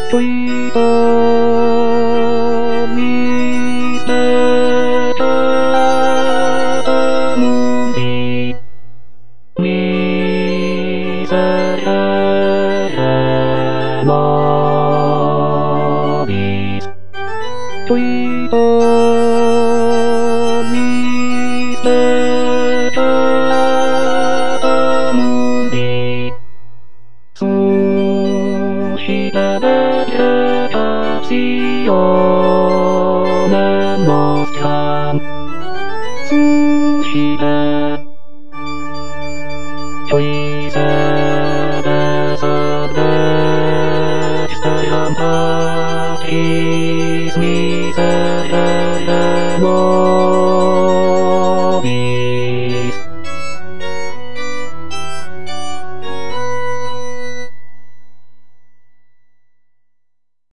ちょいと見せたのに見せられないちょいと見せたのにそうしてだけ立ち寄れますかそうしてちょいせでさでしたやんぱき見せ